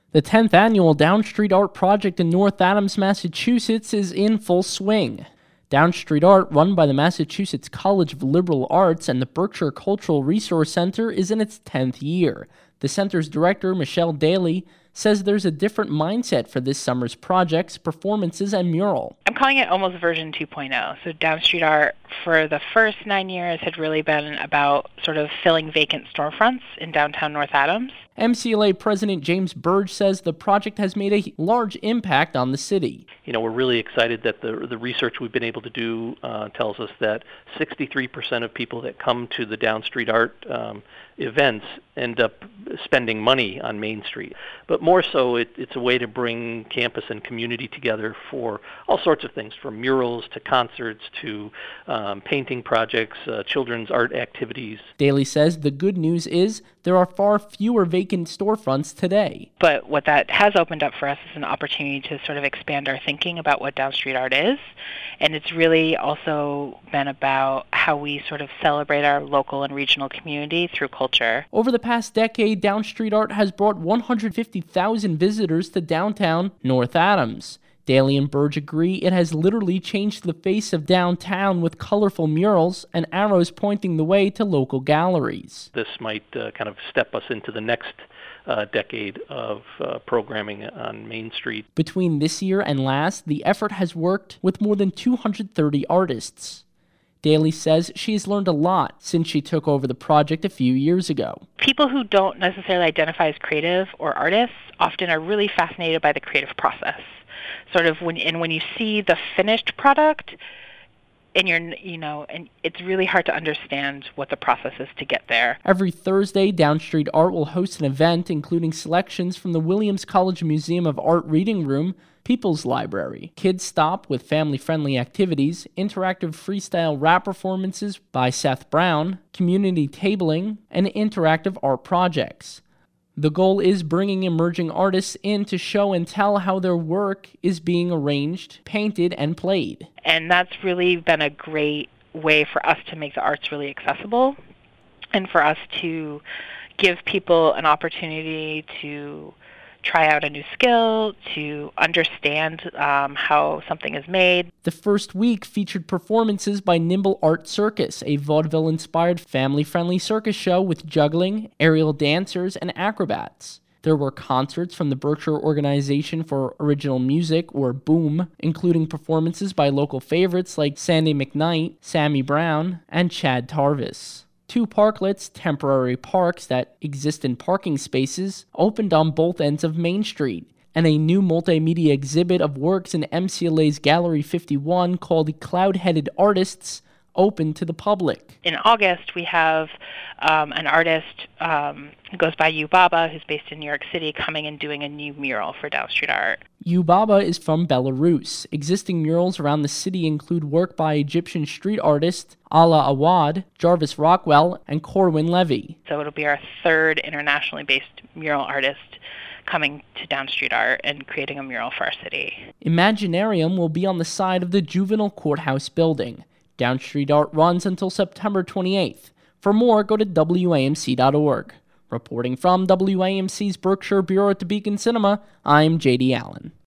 The 10th annual Down Street Art Project in North Adams, Massachusetts is in full swing. Down Street Art, run by the Massachusetts College of Liberal Arts and the Berkshire Cultural Resource Center, is in its 10th year. The center's director, Michelle Daly, says there's a different mindset for this summer's projects, performances, and mural. I'm calling it almost version 2.0. So Down Street Art for the first 9 years had really been about sort of filling vacant storefronts in downtown North Adams. MCLA President James Burge says the project has made a large impact on the city. We're really excited that the research we've been able to do tells us that 63% of people that come to the Down Street Art events end up spending money on Main Street. But more so, it's a way to bring campus and community together for all sorts of things, from murals to concerts to painting projects, children's art activities. Daly says the good news is there are far fewer vacant storefronts today. But what that has opened up for us is an opportunity to sort of expand our thinking about what Down Street Art is. And it's really also been about how we sort of celebrate our local and regional community through culture. Over the past decade, Down Street Art has brought 150,000 visitors to downtown North Adams. Daly and Burge agree it has literally changed the face of downtown with colorful murals and arrows pointing the way to local galleries. This might kind of step us into the next decade of programming on Main Street. Between this year and last, the effort has worked with more than 230 artists. Daly says she has learned a lot since she took over the project a few years ago. People who don't necessarily identify as creative or artists often are really fascinated by the creative process. Sort of when you see the finished product, and and it's really hard to understand what the process is to get there. Every Thursday, Down Street Art will host an event including selections from the Williams College Museum of Art Reading Room, People's Library, Kids Stop with family-friendly activities, interactive freestyle rap performances by Seth Brown, community tabling, and interactive art projects. The goal is bringing emerging artists in to show and tell how their work is being arranged, painted, and played. And that's really been a great way for us to make the arts really accessible and for us to give people an opportunity to try out a new skill, to understand how something is made. The first week featured performances by Nimble Art Circus, a vaudeville-inspired family-friendly circus show with juggling, aerial dancers, and acrobats. There were concerts from the Berkshire Organization for Original Music, or BOOM, including performances by local favorites like Sandy McKnight, Sammy Brown, and Chad Tarvis. 2 parklets, temporary parks that exist in parking spaces, opened on both ends of Main Street, and a new multimedia exhibit of works in MCLA's Gallery 51 called Cloud-Headed Artists open to the public. In August, we have an artist who goes by Yubaba, who's based in New York City, coming and doing a new mural for Down Street Art. Yubaba is from Belarus. Existing murals around the city include work by Egyptian street artist Ala Awad, Jarvis Rockwell, and Corwin Levy. So it'll be our third internationally based mural artist coming to Down Street Art and creating a mural for our city. Imaginarium will be on the side of the Juvenile Courthouse building. Down Street Art runs until September 28th. For more, go to WAMC.org. Reporting from WAMC's Berkshire Bureau at the Beacon Cinema, I'm J.D. Allen.